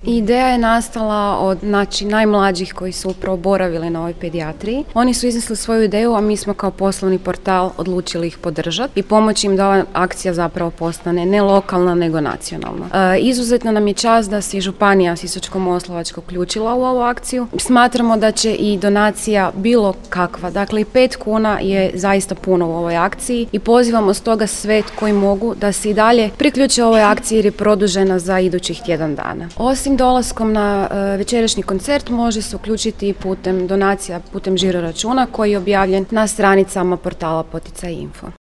Ideja je nastala od najmlađih koji su upravo boravili na ovoj pedijatriji. Oni su iznesli svoju ideju, a mi smo kao poslovni portal odlučili ih podržati i pomoći im da ova akcija zapravo postane ne lokalna nego nacionalna. Izuzetno nam je čast da se i županija Sisačko-moslavačka uključila u ovu akciju. Smatramo da će i donacija bilo kakva, dakle i 5 kuna je zaista puno u ovoj akciji i pozivamo stoga sve koji mogu da se i dalje priključe ovoj akciji jer je produžena za idućih tjedan dana. Osim dolaskom na večerašnji koncert može se uključiti i putem donacija, putem žiro računa koji je objavljen na stranicama portala Poticaj Info.